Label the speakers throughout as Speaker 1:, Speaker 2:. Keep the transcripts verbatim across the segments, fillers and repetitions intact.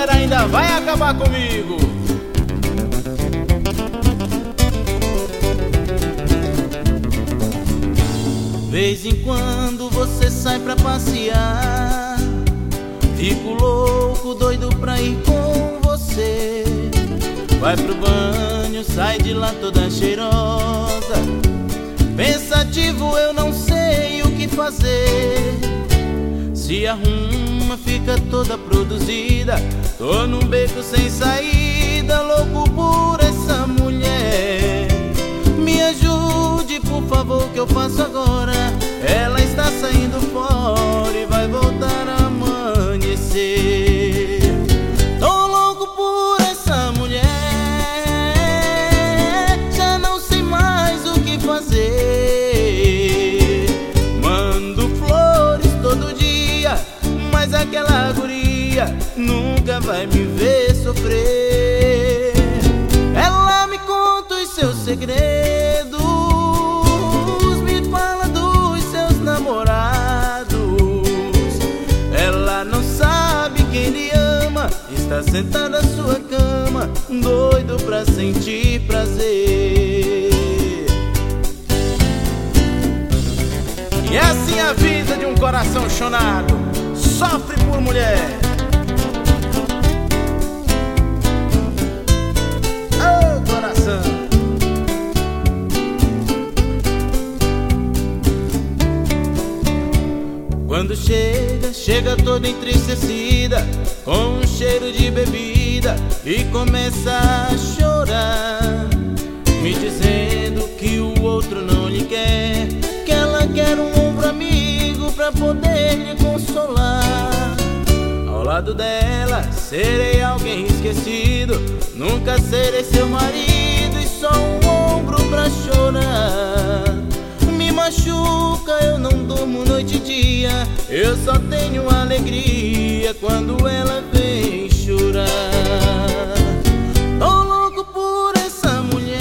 Speaker 1: mulher ainda vai acabar comigo. Vez em quando você sai pra passear, fico louco, doido pra ir com você. Vai pro banho, sai de lá toda cheirosa. Pensativo, eu não sei o que fazer. Se arruma, fica toda produzida. Tô num beco sem saída, louco por essa mulher. Me ajude, por favor, que eu faço agora? Ela está saindo fora e vai voltar a amanhecer. Tô louco por essa mulher, já não sei mais o que fazer. Mando flores todo dia, mas aquela guria nunca vai me ver sofrer. Ela me conta os seus segredos, me fala dos seus namorados. Ela não sabe quem lhe ama, está sentada na sua cama, doido pra sentir prazer. E assim é a vida de um coração chonado, sofre por mulher. Oh, coração. Quando chega, chega toda entristecida, com um cheiro de bebida, e começa a chorar, me dizendo que o outro não lhe quer, que ela quer um ombro amigo pra poder lhe consolar. Ao lado dela serei alguém esquecido, nunca serei seu marido e só um ombro pra chorar. Me machuca, eu não durmo noite e dia, eu só tenho alegria quando ela vem chorar. Tô louco por essa mulher,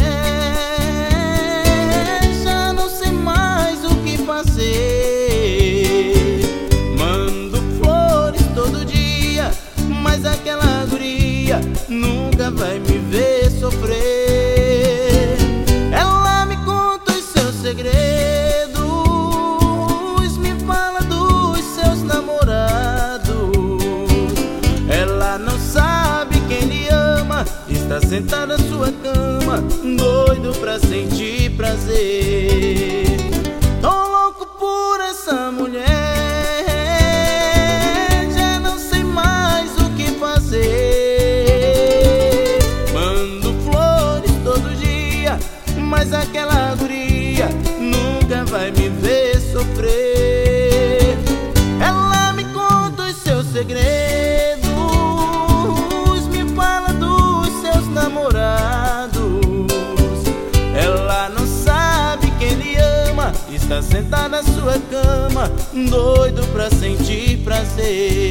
Speaker 1: já não sei mais o que fazer. Mando flores todo dia, mas aquela guria nunca vai me ver sofrer. Ela me conta os seus segredos, me fala dos seus namorados. Ela não sabe quem lhe ama, está sentada na sua cama, doido pra sentir prazer. Tô louco por essa mulher, já não sei mais o que fazer. Mando flores todo dia, mas aquela guria nunca vai me ver sofrer. Ela me conta os seus segredos, me fala dos seus namorados. Ela não sabe quem lhe ama, está sentada na sua cama, doido pra sentir prazer.